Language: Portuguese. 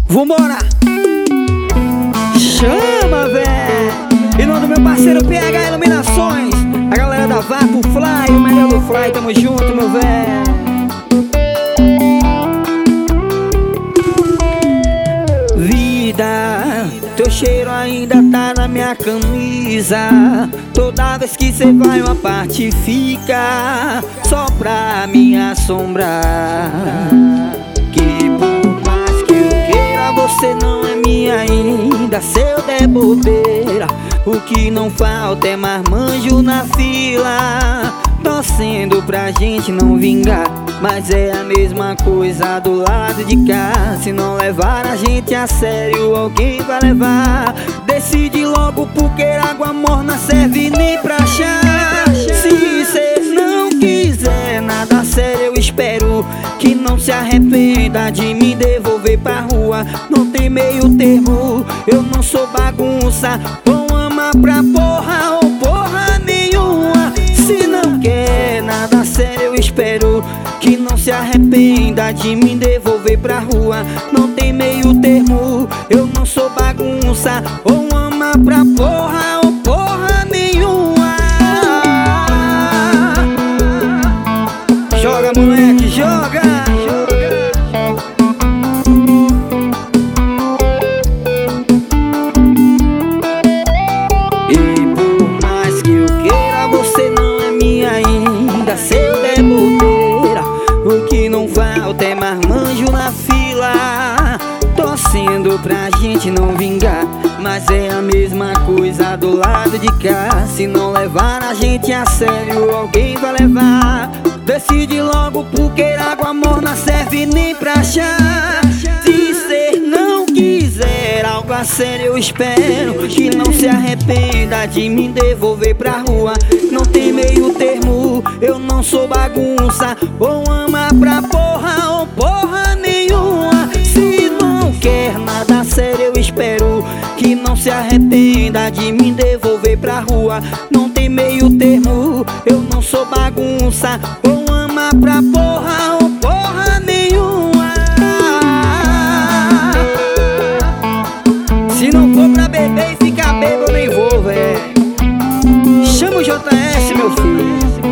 Vambora! Chama, véi! Em nome do meu parceiro PH Iluminações, a galera da Vapo Fly, o melhor do Fly, tamo junto, meu véi! Vida, teu cheiro ainda tá na minha camisa. Toda vez que cê vai uma parte fica só pra me assombrar. Que por mais que eu queira, você não é minha ainda. Se eu der bobeira, o que não falta é marmanjo na fila, torcendo pra gente não vingar. Mas é a mesma coisa do lado de cá. Se não levar a gente a sério, alguém vai levar. Decide logo, porque água morna serve nem pra chá. Se cê não quiser nada sério, eu espero que não se arrependa de me devolver pra rua. Não tem meio termo, eu não sou bagunça. Vão amar pra porra ou porra nenhuma. Se não quer nada sério, eu espero que não se arrependa de me devolver pra rua. Não tem meio termo, eu não sou bagunça. Ou ama pra porra ou porra nenhuma. Joga, moleque, joga! E por mais que eu queira, você não é minha ainda. Se eu der bobeira, o que não falta é marmanjo na fila, torcendo pra gente não vingar. Mas é a mesma coisa do lado de cá. Se não levar a gente a sério, alguém vai levar. Decide logo, porque água morna serve nem pra chá. Se cê não quiser algo a sério, eu espero que não se arrependa de me devolver pra rua. Não tem meio termo, eu não sou bagunça. Ou ama pra porra ou porra nenhuma. Se não quer nada sério, eu espero que não se arrependa de me devolver pra rua. Não tem meio termo, eu não sou bagunça. Ou ama pra porra ou porra nenhuma. Se não for pra beber e ficar bêbado, eu nem vou, véi. Chama o JS, meu filho.